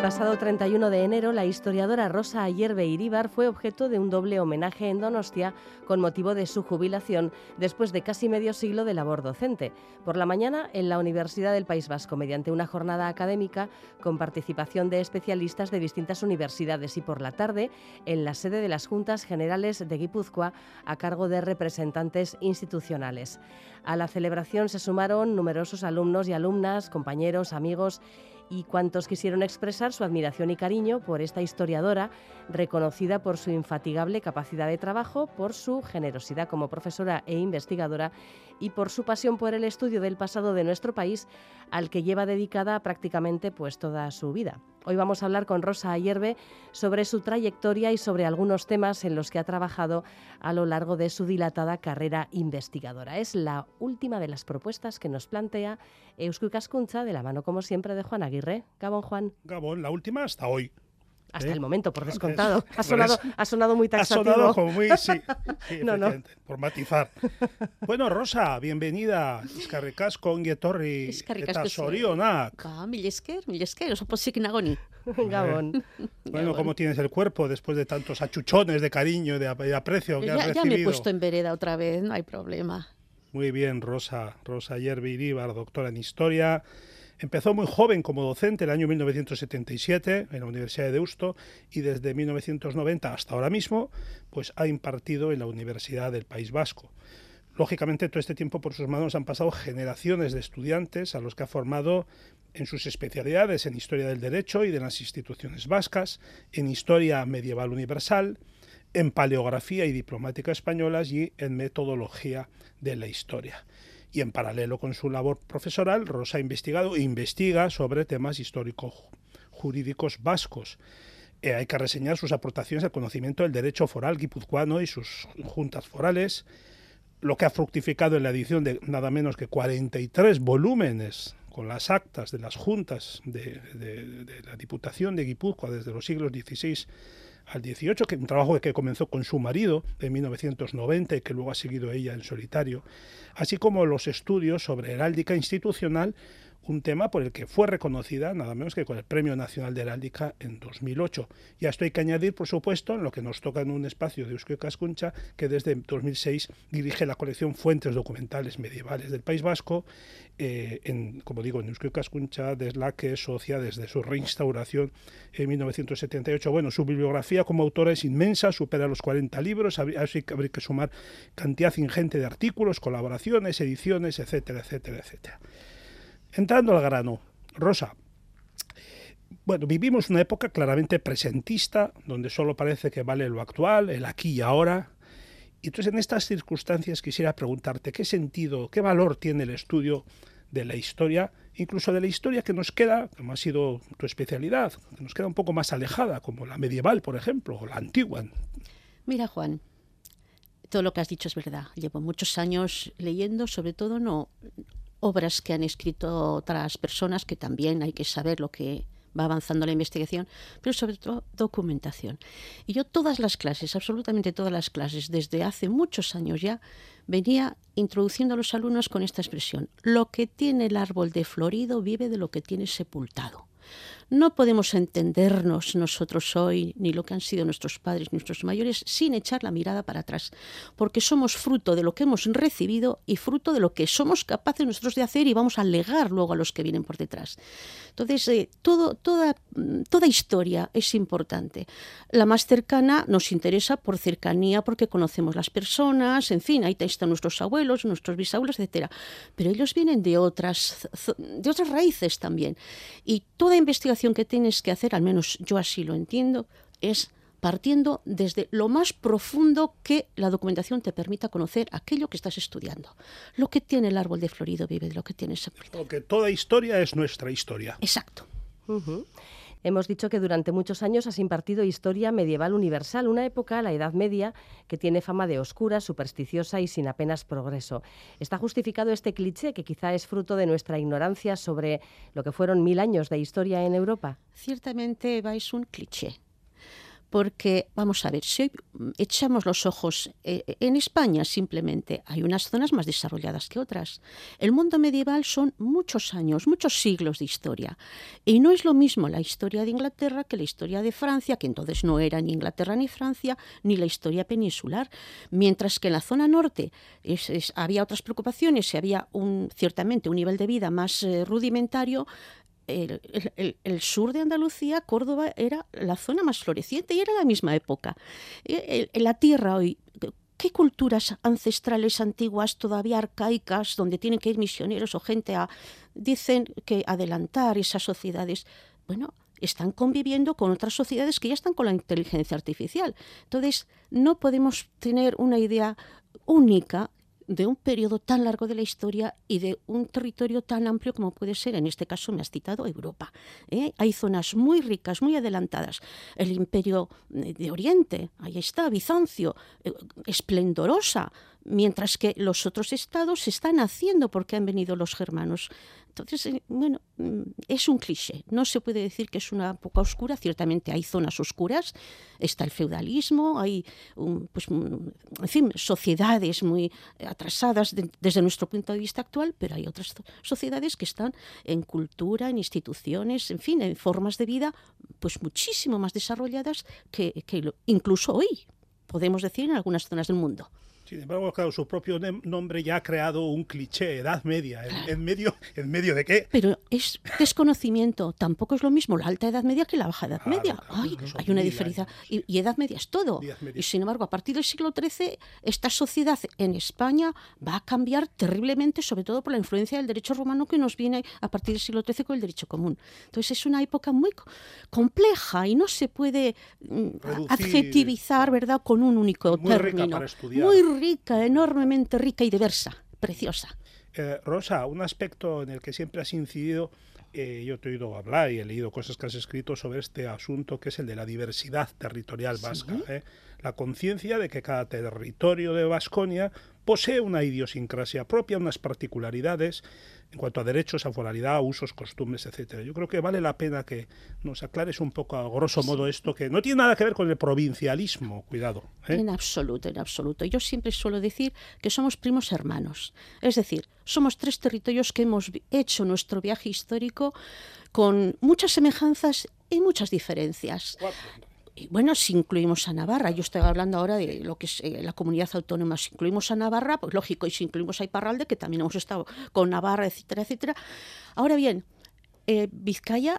pasado 31 de enero, la historiadora Rosa Ayerbe Iríbar fue objeto de un doble homenaje en Donostia con motivo de su jubilación después de casi medio siglo de labor docente. Por la mañana, en la Universidad del País Vasco, mediante una jornada académica con participación de especialistas de distintas universidades, y por la tarde, en la sede de las Juntas Generales de Guipúzcoa, a cargo de representantes institucionales. A la celebración se sumaron numerosos alumnos y alumnas, compañeros, amigos y cuantos quisieron expresar su admiración y cariño por esta historiadora, reconocida por su infatigable capacidad de trabajo, por su generosidad como profesora e investigadora y por su pasión por el estudio del pasado de nuestro país, al que lleva dedicada prácticamente toda su vida. Hoy vamos a hablar con Rosa Ayerbe sobre su trayectoria y sobre algunos temas en los que ha trabajado a lo largo de su dilatada carrera investigadora. Es la última de las propuestas que nos plantea Eusko Ikaskuntza, de la mano, como siempre, de Juan Aguirre. Gabón, Juan. Gabón, la última hasta hoy. Hasta el momento, por descontado. Ha sonado muy taxativo. Ha sonado como muy, sí, no. Por matizar. Bueno, Rosa, bienvenida. Eskerrik asko, ongi etorri eta zorionak. Mil esker, oso pozik nagoni. Gabón. Bueno, ¿cómo tienes el cuerpo después de tantos achuchones de cariño y de aprecio que has recibido? Ya me he puesto en vereda otra vez, no hay problema. Muy bien, Rosa Ayerbe Iríbar, doctora en Historia. Empezó muy joven como docente en el año 1977 en la Universidad de Deusto y desde 1990 hasta ahora mismo pues ha impartido en la Universidad del País Vasco. Lógicamente, todo este tiempo por sus manos han pasado generaciones de estudiantes a los que ha formado en sus especialidades en Historia del Derecho y de las instituciones vascas, en Historia Medieval Universal, en Paleografía y Diplomática Españolas y en Metodología de la Historia. Y en paralelo con su labor profesoral, Rosa ha investigado e investiga sobre temas histórico-jurídicos vascos. Hay que reseñar sus aportaciones al conocimiento del derecho foral guipuzcoano y sus juntas forales, lo que ha fructificado en la edición de nada menos que 43 volúmenes con las actas de las juntas de la Diputación de Guipúzcoa desde los siglos XVI al XVIII, que un trabajo que comenzó con su marido en 1990 y que luego ha seguido ella en solitario, así como los estudios sobre heráldica institucional, un tema por el que fue reconocida nada menos que con el Premio Nacional de Heráldica en 2008. Y a esto hay que añadir, por supuesto, en lo que nos toca en un espacio de Eusko Ikaskuntza, que desde 2006 dirige la colección Fuentes Documentales Medievales del País Vasco, como digo, en Eusko Ikaskuntza, desde la que es socia desde su reinstauración en 1978. Bueno, su bibliografía como autora es inmensa, supera los 40 libros, habría que sumar cantidad ingente de artículos, colaboraciones, ediciones, etcétera, etcétera, etcétera. Entrando al grano, Rosa, bueno, vivimos una época claramente presentista, donde solo parece que vale lo actual, el aquí y ahora. Y entonces, en estas circunstancias, quisiera preguntarte qué sentido, qué valor tiene el estudio de la historia, incluso de la historia que nos queda, como ha sido tu especialidad, que nos queda un poco más alejada, como la medieval, por ejemplo, o la antigua. Mira, Juan, todo lo que has dicho es verdad. Llevo muchos años leyendo, sobre todo obras que han escrito otras personas, que también hay que saber lo que va avanzando la investigación, pero sobre todo documentación. Y yo todas las clases, absolutamente todas las clases, desde hace muchos años ya, venía introduciendo a los alumnos con esta expresión: lo que tiene el árbol de florido vive de lo que tiene sepultado. No podemos entendernos nosotros hoy, ni lo que han sido nuestros padres, nuestros mayores, sin echar la mirada para atrás, porque somos fruto de lo que hemos recibido y fruto de lo que somos capaces nosotros de hacer y vamos a legar luego a los que vienen por detrás. Entonces, toda historia es importante. La más cercana nos interesa por cercanía, porque conocemos las personas, en fin, ahí están nuestros abuelos, nuestros bisabuelos, etcétera. Pero ellos vienen de otras raíces también. Y toda investigación que tienes que hacer, al menos yo así lo entiendo, es partiendo desde lo más profundo que la documentación te permita conocer aquello que estás estudiando. Lo que tiene el árbol de florido vive de lo que tiene sepultado. Porque toda historia es nuestra historia. Exacto. Hemos dicho que durante muchos años has impartido Historia Medieval Universal, una época, la Edad Media, que tiene fama de oscura, supersticiosa y sin apenas progreso. ¿Está justificado este cliché, que quizá es fruto de nuestra ignorancia sobre lo que fueron 1000 años de historia en Europa? Ciertamente, Eva, es un cliché. Porque, vamos a ver, si hoy echamos los ojos en España simplemente, hay unas zonas más desarrolladas que otras. El mundo medieval son muchos años, muchos siglos de historia. Y no es lo mismo la historia de Inglaterra que la historia de Francia, que entonces no era ni Inglaterra ni Francia, ni la historia peninsular. Mientras que en la zona norte había otras preocupaciones y había ciertamente un nivel de vida más rudimentario. El sur de Andalucía, Córdoba, era la zona más floreciente y era la misma época. La tierra hoy, ¿qué culturas ancestrales antiguas, todavía arcaicas, donde tienen que ir misioneros o gente dicen que adelantar esas sociedades? Bueno, están conviviendo con otras sociedades que ya están con la inteligencia artificial. Entonces, no podemos tener una idea única de un periodo tan largo de la historia y de un territorio tan amplio como puede ser, en este caso me has citado, Europa. Hay zonas muy ricas, muy adelantadas. El Imperio de Oriente, ahí está, Bizancio, esplendorosa, mientras que los otros estados se están haciendo porque han venido los germanos. Entonces, bueno, es un cliché. No se puede decir que es una época oscura. Ciertamente hay zonas oscuras. Está el feudalismo, hay en fin, sociedades muy atrasadas desde nuestro punto de vista actual, pero hay otras sociedades que están en cultura, en instituciones, en fin, en formas de vida pues muchísimo más desarrolladas que incluso hoy, podemos decir, en algunas zonas del mundo. Sin embargo, claro, su propio nombre ya ha creado un cliché, Edad Media. ¿En medio de qué? Pero es desconocimiento. Tampoco es lo mismo la Alta Edad Media que la Baja Edad Media. Claro, Hay una diferencia. Y Edad Media es todo. Y sin embargo, a partir del siglo XIII, esta sociedad en España va a cambiar terriblemente, sobre todo por la influencia del derecho romano que nos viene a partir del siglo XIII con el derecho común. Entonces es una época muy compleja y no se puede adjetivizar, ¿verdad?, con un único muy término. Rica para estudiar. Muy rica, enormemente rica y diversa, preciosa. Rosa, un aspecto en el que siempre has incidido, yo te he oído hablar y he leído cosas que has escrito sobre este asunto, que es el de la diversidad territorial vasca. ¿Sí? La conciencia de que cada territorio de Vasconia posee una idiosincrasia propia, unas particularidades en cuanto a derechos, a foralidad, usos, costumbres, etcétera. Yo creo que vale la pena que nos aclares un poco, a grosso modo, esto, que no tiene nada que ver con el provincialismo, cuidado. En absoluto, en absoluto. Yo siempre suelo decir que somos primos hermanos. Es decir, somos tres territorios que hemos hecho nuestro viaje histórico con muchas semejanzas y muchas diferencias. Y bueno, si incluimos a Navarra, yo estoy hablando ahora de lo que es la comunidad autónoma, si incluimos a Navarra, pues lógico, y si incluimos a Iparralde, que también hemos estado con Navarra, etcétera, etcétera. Ahora bien, Vizcaya,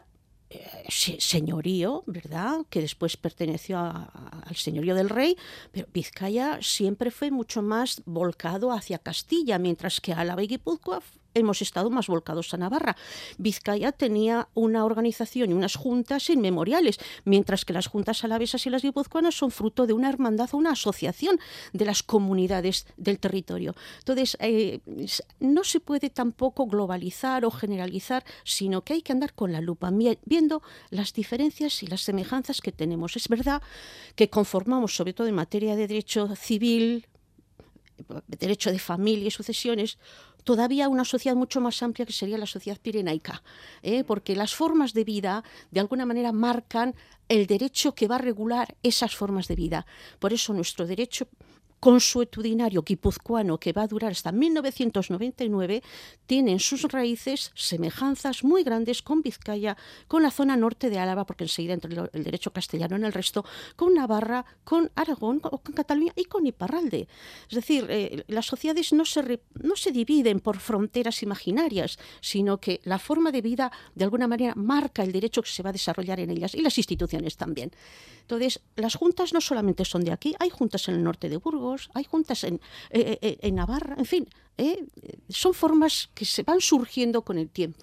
señorío, ¿verdad?, que después perteneció al señorío del rey, pero Vizcaya siempre fue mucho más volcado hacia Castilla, mientras que Álava y Guipúzcoa hemos estado más volcados a Navarra. Vizcaya tenía una organización y unas juntas inmemoriales, mientras que las juntas alavesas y las guipuzcoanas son fruto de una hermandad o una asociación de las comunidades del territorio. Entonces, no se puede tampoco globalizar o generalizar, sino que hay que andar con la lupa, viendo las diferencias y las semejanzas que tenemos. Es verdad que conformamos, sobre todo en materia de derecho civil, derecho de familia y sucesiones, todavía una sociedad mucho más amplia que sería la sociedad pirenaica, porque las formas de vida de alguna manera marcan el derecho que va a regular esas formas de vida. Por eso nuestro derecho consuetudinario guipuzcoano, que va a durar hasta 1999, tiene en sus raíces semejanzas muy grandes con Vizcaya, con la zona norte de Álava, porque enseguida entre el derecho castellano en el resto, con Navarra, con Aragón, con Cataluña y con Iparralde. Es decir, las sociedades no se dividen por fronteras imaginarias, sino que la forma de vida de alguna manera marca el derecho que se va a desarrollar en ellas y las instituciones también. Entonces, las juntas no solamente son de aquí, hay juntas en el norte de Burgos, hay juntas en Navarra, en fin, son formas que se van surgiendo con el tiempo.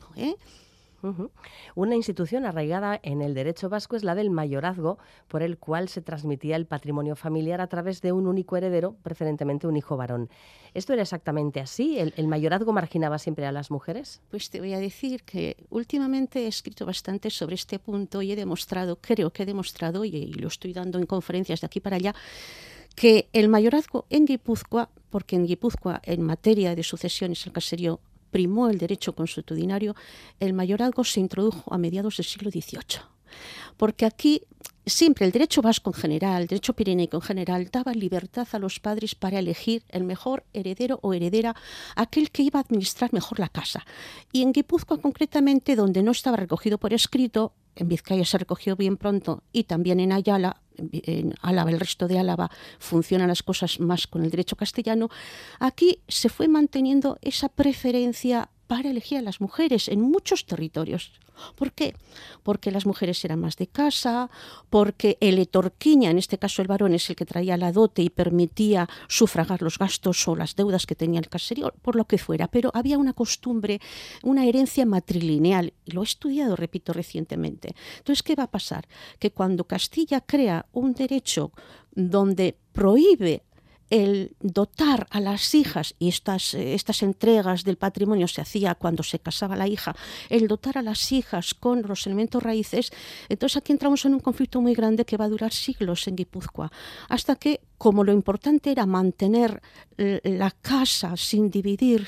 Una institución arraigada en el derecho vasco es la del mayorazgo, por el cual se transmitía el patrimonio familiar a través de un único heredero, preferentemente un hijo varón. ¿Esto era exactamente así? ¿El mayorazgo marginaba siempre a las mujeres? Pues te voy a decir que últimamente he escrito bastante sobre este punto y creo que he demostrado, y lo estoy dando en conferencias de aquí para allá, que el mayorazgo en Guipúzcoa, porque en Guipúzcoa en materia de sucesiones el caserío primó el derecho consuetudinario, el mayorazgo se introdujo a mediados del siglo XVIII. Porque aquí siempre el derecho vasco en general, el derecho pirenaico en general, daba libertad a los padres para elegir el mejor heredero o heredera, aquel que iba a administrar mejor la casa. Y en Guipúzcoa concretamente, donde no estaba recogido por escrito, en Vizcaya se recogió bien pronto, y también en Ayala, en Álava, el resto de Álava, funcionan las cosas más con el derecho castellano. Aquí se fue manteniendo esa preferencia para elegir a las mujeres en muchos territorios. ¿Por qué? Porque las mujeres eran más de casa, porque el etorquiña, en este caso el varón, es el que traía la dote y permitía sufragar los gastos o las deudas que tenía el caserío, por lo que fuera. Pero había una costumbre, una herencia matrilineal, y lo he estudiado, repito, recientemente. Entonces, ¿qué va a pasar? Que cuando Castilla crea un derecho donde prohíbe el dotar a las hijas, y estas entregas del patrimonio se hacía cuando se casaba la hija, el dotar a las hijas con los elementos raíces, entonces aquí entramos en un conflicto muy grande que va a durar siglos en Guipúzcoa, hasta que, como lo importante era mantener la casa sin dividir,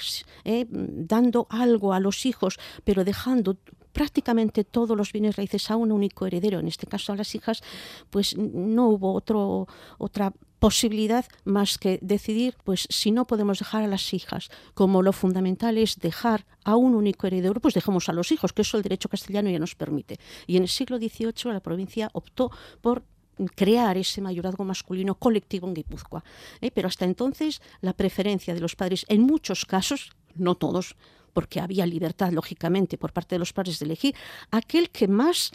dando algo a los hijos, pero dejando prácticamente todos los bienes raíces a un único heredero, en este caso a las hijas, pues no hubo otra posibilidad más que decidir, pues si no podemos dejar a las hijas, como lo fundamental es dejar a un único heredero, pues dejamos a los hijos, que eso el derecho castellano ya nos permite. Y en el siglo XVIII la provincia optó por crear ese mayorazgo masculino colectivo en Guipúzcoa. Pero hasta entonces la preferencia de los padres, en muchos casos, no todos, porque había libertad, lógicamente, por parte de los padres de elegir aquel que más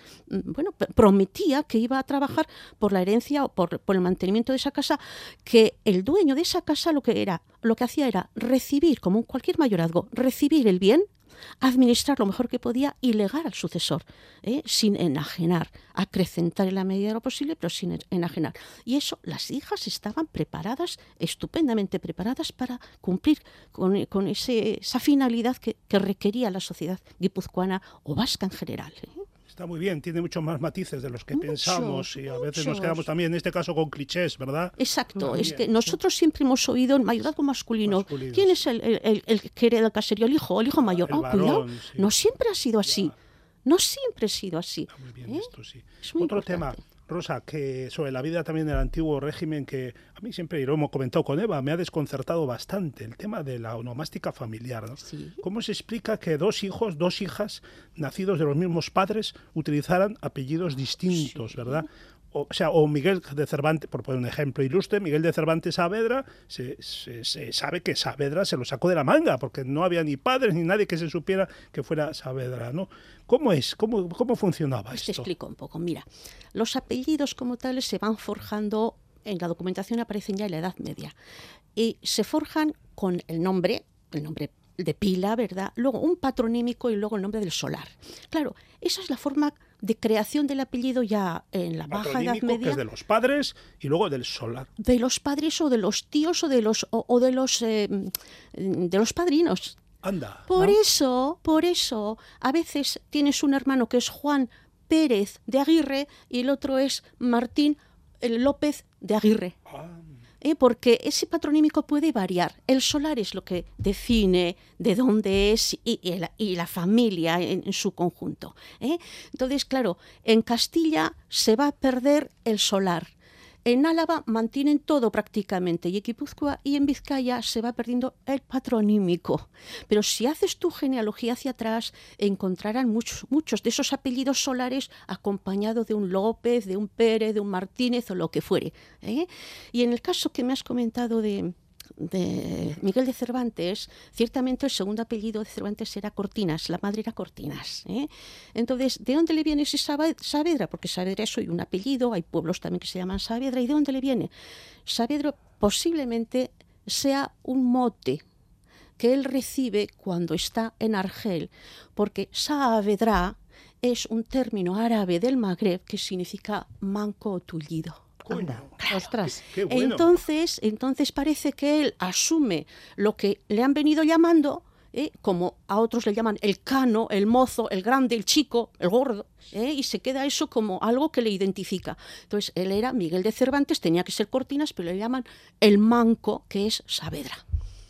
prometía que iba a trabajar por la herencia o por el mantenimiento de esa casa, que el dueño de esa casa lo que hacía era recibir, como cualquier mayorazgo, recibir el bien, administrar lo mejor que podía y legar al sucesor, sin enajenar, acrecentar en la medida de lo posible, pero sin enajenar. Y eso, las hijas estaban preparadas, estupendamente preparadas para cumplir con esa finalidad que requería la sociedad guipuzcoana o vasca en general. Está muy bien, tiene muchos más matices de los que pensamos y a veces nos quedamos también, en este caso, con clichés, ¿verdad? Exacto, es que nosotros siempre hemos oído el mayorazgo masculino. ¿Quién es el que hereda el caserío? El hijo mayor. Cuidado, sí. No siempre ha sido así. Ya. No siempre ha sido así. Está muy bien esto, sí. Otro importante tema, Rosa, que sobre la vida también del antiguo régimen, que a mí siempre, y lo hemos comentado con Eva, me ha desconcertado bastante, el tema de la onomástica familiar, ¿no? Sí. ¿Cómo se explica que dos hijas, nacidos de los mismos padres, utilizaran apellidos distintos, sí, ¿verdad? O Miguel de Cervantes, por poner un ejemplo ilustre, Miguel de Cervantes Saavedra, se sabe que Saavedra se lo sacó de la manga, porque no había ni padres ni nadie que se supiera que fuera Saavedra, ¿no? ¿Cómo es? ¿Cómo funcionaba esto? Te explico un poco. Mira, los apellidos como tales se van forjando, en la documentación aparecen ya en la Edad Media, y se forjan con el nombre de pila, ¿verdad? Luego un patronímico y luego el nombre del solar. Claro, esa es la forma de creación del apellido ya en la Baja Edad Media. Que es de los padres y luego del solar. De los padres o de los tíos o de los padrinos. Anda. Por eso, a veces tienes un hermano que es Juan Pérez de Aguirre y el otro es Martín López de Aguirre. Porque ese patronímico puede variar. El solar es lo que define de dónde es y la familia en su conjunto. Entonces, claro, en Castilla se va a perder el solar. En Álava mantienen todo prácticamente, y en Guipúzcoa y en Vizcaya se va perdiendo el patronímico. Pero si haces tu genealogía hacia atrás, encontrarán muchos de esos apellidos solares acompañados de un López, de un Pérez, de un Martínez o lo que fuere. Y en el caso que me has comentado de Miguel de Cervantes, ciertamente el segundo apellido de Cervantes era Cortinas, la madre era Cortinas. Entonces, ¿de dónde le viene ese Saavedra? Porque Saavedra es hoy un apellido, hay pueblos también que se llaman Saavedra. ¿Y de dónde le viene? Saavedra posiblemente sea un mote que él recibe cuando está en Argel, porque Saavedra es un término árabe del Magreb que significa manco o tullido. Anda, ostras. Qué bueno. Entonces parece que él asume lo que le han venido llamando, como a otros le llaman el cano, el mozo, el grande, el chico, el gordo, y se queda eso como algo que le identifica. Entonces él era Miguel de Cervantes, tenía que ser Cortinas, pero le llaman el manco, que es Saavedra.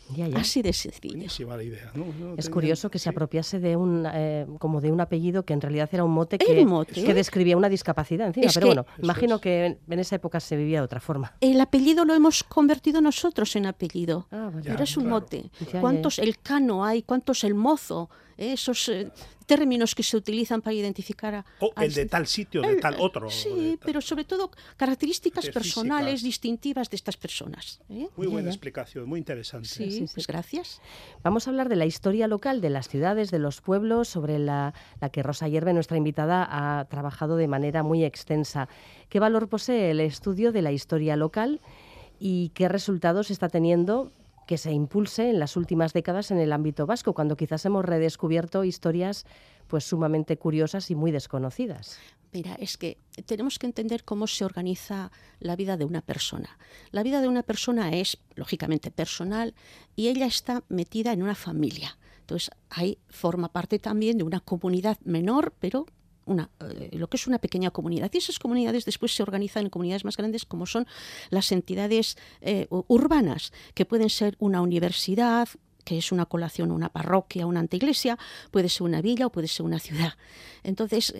Ya. Así de sencillo. Buenísima la idea, ¿no? Es curioso que se apropiase de como de un apellido que en realidad era un mote mote. que describía una discapacidad encima. Es pero que, bueno, imagino que en esa época se vivía de otra forma. El apellido lo hemos convertido nosotros en apellido, Vale. pero es un mote. Ya. ¿Cuántos el cano hay? ¿Cuántos el mozo? Esos términos que se utilizan para identificar el de tal sitio, de tal otro. Sí, pero sobre todo características personales físicas. Distintivas de estas personas. Muy buena explicación, muy interesante. Sí, pues gracias. Vamos a hablar de la historia local, de las ciudades, de los pueblos, sobre la que Rosa Ayerbe, nuestra invitada, ha trabajado de manera muy extensa. ¿Qué valor posee el estudio de la historia local y qué resultados está teniendo que se impulse en las últimas décadas en el ámbito vasco, cuando quizás hemos redescubierto historias pues sumamente curiosas y muy desconocidas? Mira, es que tenemos que entender cómo se organiza la vida de una persona. La vida de una persona es, lógicamente, personal y ella está metida en una familia. Entonces, ahí forma parte también de una comunidad menor, pero lo que es una pequeña comunidad. Y esas comunidades después se organizan en comunidades más grandes, como son las entidades urbanas, que pueden ser una universidad, que es una colación, una parroquia, una anteiglesia, puede ser una villa o puede ser una ciudad. Entonces,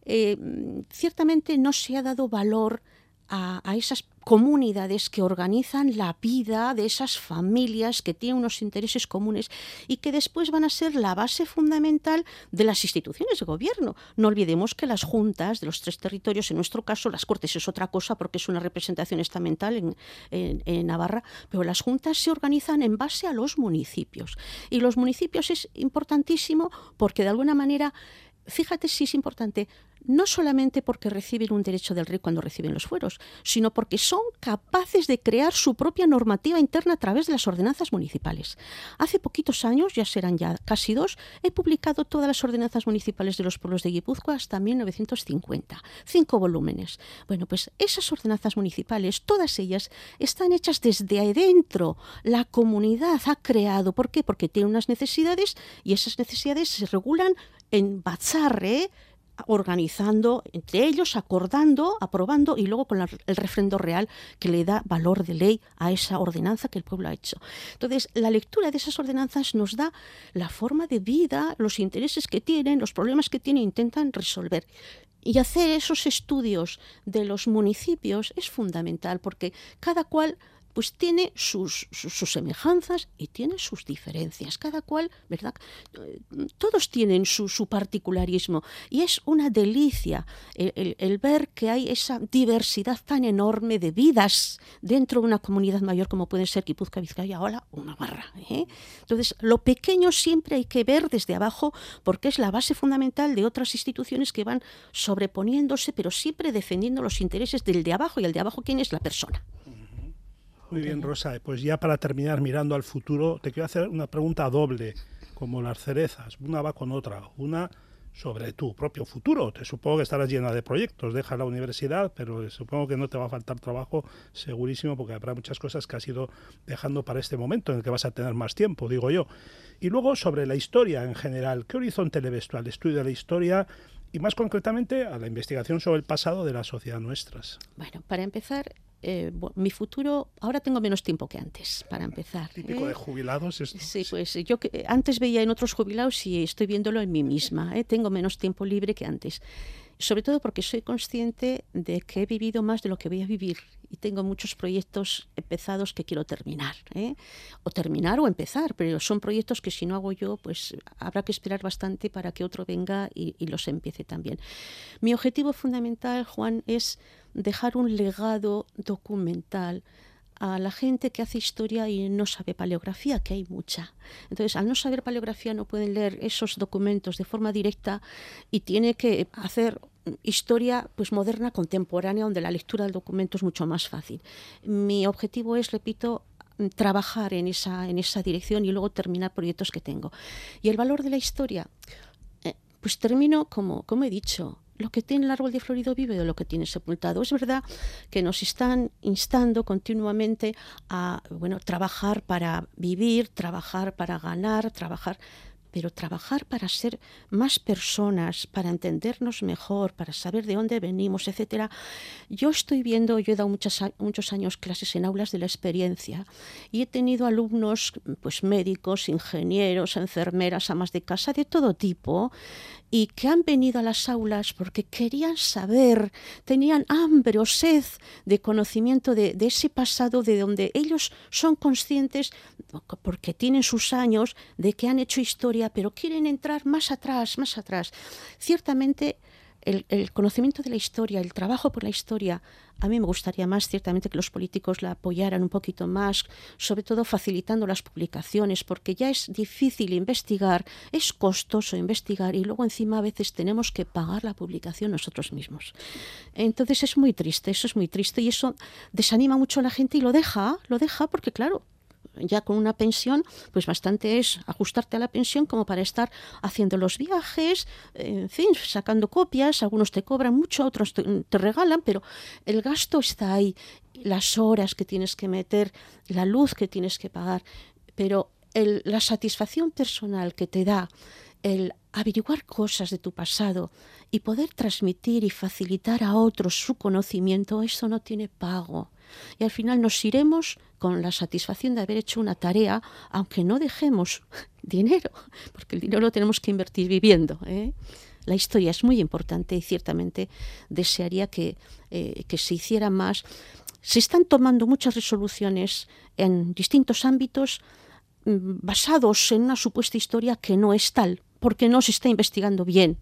ciertamente no se ha dado valor a esas comunidades que organizan la vida de esas familias que tienen unos intereses comunes y que después van a ser la base fundamental de las instituciones de gobierno. No olvidemos que las juntas de los 3 territorios, en nuestro caso las Cortes es otra cosa porque es una representación estamental en Navarra, pero las juntas se organizan en base a los municipios. Y los municipios es importantísimo porque de alguna manera, fíjate si es importante, no solamente porque reciben un derecho del rey cuando reciben los fueros, sino porque son capaces de crear su propia normativa interna a través de las ordenanzas municipales. Hace poquitos años, ya serán ya casi 2, he publicado todas las ordenanzas municipales de los pueblos de Guipúzcoa hasta 1950, 5 volúmenes. Bueno, pues esas ordenanzas municipales, todas ellas, están hechas desde adentro. La comunidad ha creado. ¿Por qué? Porque tiene unas necesidades y esas necesidades se regulan en batzarre, organizando entre ellos, acordando, aprobando y luego con el refrendo real que le da valor de ley a esa ordenanza que el pueblo ha hecho. Entonces, la lectura de esas ordenanzas nos da la forma de vida, los intereses que tienen, los problemas que tienen, intentan resolver. Y hacer esos estudios de los municipios es fundamental porque cada cual pues tiene sus semejanzas y tiene sus diferencias. Cada cual, ¿verdad? Todos tienen su particularismo y es una delicia el ver que hay esa diversidad tan enorme de vidas dentro de una comunidad mayor como puede ser Guipúzcoa, Vizcaya o Navarra. Entonces, lo pequeño siempre hay que ver desde abajo porque es la base fundamental de otras instituciones que van sobreponiéndose, pero siempre defendiendo los intereses del de abajo. Y el de abajo, ¿quién es? La persona. Muy bien, Rosa. Pues ya para terminar, mirando al futuro, te quiero hacer una pregunta doble, como las cerezas. Una va con otra. Una sobre tu propio futuro. Te supongo que estarás llena de proyectos. Deja la universidad, pero supongo que no te va a faltar trabajo, segurísimo, porque habrá muchas cosas que has ido dejando para este momento en el que vas a tener más tiempo, digo yo. Y luego sobre la historia en general. ¿Qué horizonte le ves tú al estudio de la historia y más concretamente a la investigación sobre el pasado de la sociedad nuestras? Bueno, para empezar, mi futuro, ahora tengo menos tiempo que antes, para empezar. Típico de jubilados esto. Sí, pues yo antes veía en otros jubilados y estoy viéndolo en mí misma. Tengo menos tiempo libre que antes. Sobre todo porque soy consciente de que he vivido más de lo que voy a vivir y tengo muchos proyectos empezados que quiero terminar. O terminar o empezar, pero son proyectos que si no hago yo, pues habrá que esperar bastante para que otro venga y los empiece también. Mi objetivo fundamental, Juan, es dejar un legado documental a la gente que hace historia y no sabe paleografía, que hay mucha. Entonces, al no saber paleografía no pueden leer esos documentos de forma directa y tiene que hacer historia pues moderna, contemporánea, donde la lectura del documento es mucho más fácil. Mi objetivo es, repito, trabajar en esa dirección y luego terminar proyectos que tengo. Y el valor de la historia, pues termino como he dicho. Lo que tiene el árbol de florido vive de lo que tiene sepultado. Es verdad que nos están instando continuamente a trabajar para vivir, trabajar para ganar, trabajar. pero trabajar para ser más personas, para entendernos mejor, para saber de dónde venimos, etcétera. Yo he dado muchos años clases en aulas de la experiencia y he tenido alumnos, pues médicos, ingenieros, enfermeras, amas de casa, de todo tipo, y que han venido a las aulas porque querían saber, tenían hambre o sed de conocimiento de ese pasado, de donde ellos son conscientes, porque tienen sus años, de que han hecho historia, pero quieren entrar más atrás, más atrás. Ciertamente, el conocimiento de la historia, el trabajo por la historia, a mí me gustaría más, ciertamente, que los políticos la apoyaran un poquito más, sobre todo facilitando las publicaciones, porque ya es difícil investigar, es costoso investigar y luego encima a veces tenemos que pagar la publicación nosotros mismos. Entonces es muy triste, eso es muy triste y eso desanima mucho a la gente y lo deja porque claro, ya con una pensión, pues bastante es ajustarte a la pensión como para estar haciendo los viajes, en fin, sacando copias, algunos te cobran mucho, otros te regalan, pero el gasto está ahí, las horas que tienes que meter, la luz que tienes que pagar, pero la satisfacción personal que te da el averiguar cosas de tu pasado y poder transmitir y facilitar a otros su conocimiento, eso no tiene pago. Y al final nos iremos con la satisfacción de haber hecho una tarea, aunque no dejemos dinero, porque el dinero lo tenemos que invertir viviendo, ¿eh? La historia es muy importante y ciertamente desearía que se hiciera más. Se están tomando muchas resoluciones en distintos ámbitos basados en una supuesta historia que no es tal, porque no se está investigando bien.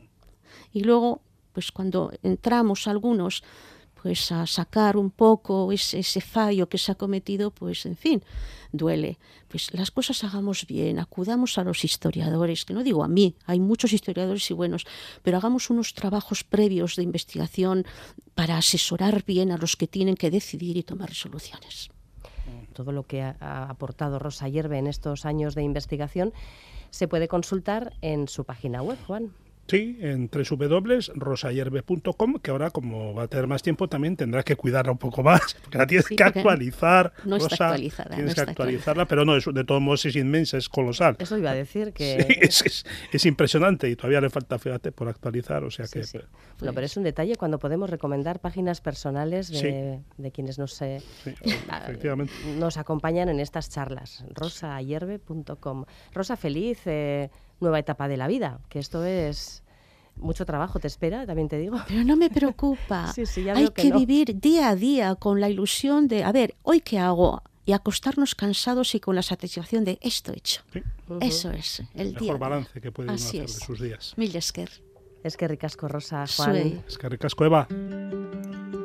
Y luego, pues cuando entramos algunos pues a sacar un poco ese fallo que se ha cometido, pues en fin, duele. Pues las cosas hagamos bien, acudamos a los historiadores, que no digo a mí, hay muchos historiadores y buenos, pero hagamos unos trabajos previos de investigación para asesorar bien a los que tienen que decidir y tomar resoluciones. Todo lo que ha aportado Rosa Ayerbe en estos años de investigación se puede consultar en su página web, Juan. Sí, en www.rosayerbe.com, que ahora, como va a tener más tiempo, también tendrá que cuidarla un poco más, porque la tienes que actualizar. No está Rosa, actualizada. Tienes que actualizarla, pero no, de todos modos es inmensa, es colosal. Eso iba a decir que... Sí, es impresionante y todavía le falta, fíjate, por actualizar, o sea que... Sí. Bueno, pero es un detalle cuando podemos recomendar páginas personales de quienes efectivamente. nos acompañan en estas charlas. rosayerbe.com. Rosa, feliz nueva etapa de la vida, que esto es mucho trabajo, te espera, también te digo. Pero no me preocupa. Ya hay veo que no. vivir día a día con la ilusión de, a ver, ¿hoy qué hago? Y acostarnos cansados y con la satisfacción de esto hecho. Sí. Eso es el día. Mejor balance que puede uno hacer de sus días. Mil esker. Es que ricasco, Rosa, Juan. Es que ricasco, Eva.